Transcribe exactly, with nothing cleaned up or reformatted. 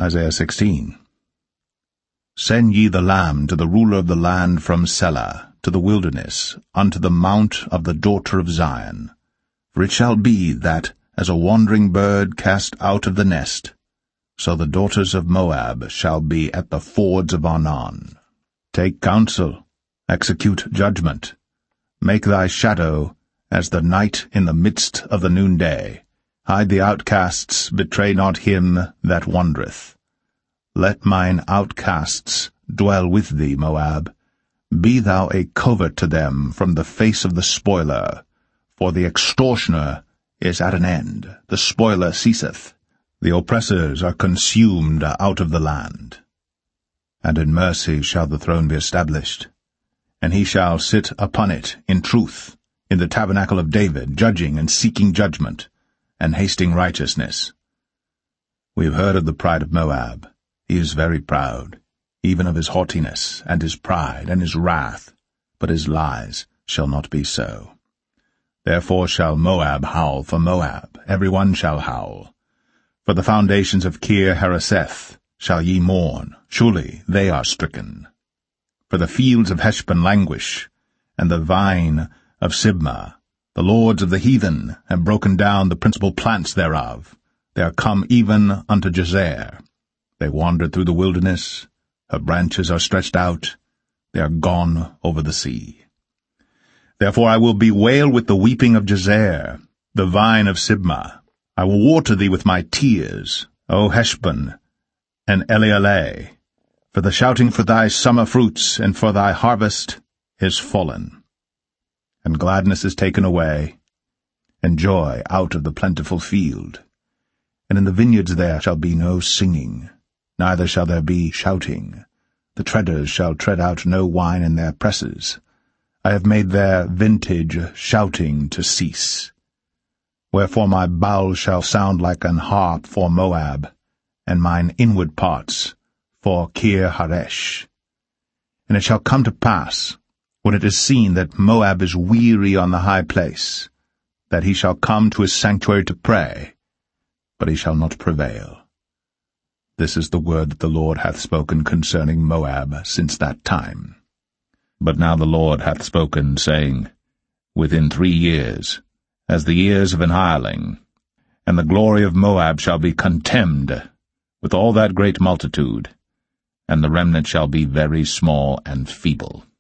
Isaiah sixteen. Send ye the lamb to the ruler of the land from Selah, to the wilderness, unto the mount of the daughter of Zion. For it shall be that, as a wandering bird cast out of the nest, so the daughters of Moab shall be at the fords of Arnon. Take counsel, execute judgment. Make thy shadow as the night in the midst of the noonday. Hide the outcasts, betray not him that wandereth. Let mine outcasts dwell with thee, Moab. Be thou a covert to them from the face of the spoiler. For the extortioner is at an end, the spoiler ceaseth. The oppressors are consumed out of the land. And in mercy shall the throne be established, and he shall sit upon it in truth, in the tabernacle of David, judging and seeking judgment, and hasting righteousness. We have heard of the pride of Moab. He is very proud, even of his haughtiness, and his pride, and his wrath, but his lies shall not be so. Therefore shall Moab howl for Moab, every one shall howl. For the foundations of Kir-Hareseth shall ye mourn, surely they are stricken. For the fields of Heshbon languish, and the vine of Sibmah. The lords of the heathen have broken down the principal plants thereof. They are come even unto Jazer. They wandered through the wilderness. Her branches are stretched out. They are gone over the sea. Therefore I will bewail with the weeping of Jazer, the vine of Sibmah. I will water thee with my tears, O Heshbon and Elealeh. For the shouting for thy summer fruits and for thy harvest is fallen. And gladness is taken away, and joy out of the plentiful field. And in the vineyards there shall be no singing, neither shall there be shouting. The treaders shall tread out no wine in their presses. I have made their vintage shouting to cease. Wherefore my bowl shall sound like an harp for Moab, and mine inward parts for Kir-Haresh. And it shall come to pass, when it is seen that Moab is weary on the high place, that he shall come to his sanctuary to pray, but he shall not prevail. This is the word that the Lord hath spoken concerning Moab since that time. But now the Lord hath spoken, saying, Within three years, as the years of an hireling, and the glory of Moab shall be contemned, with all that great multitude, and the remnant shall be very small and feeble.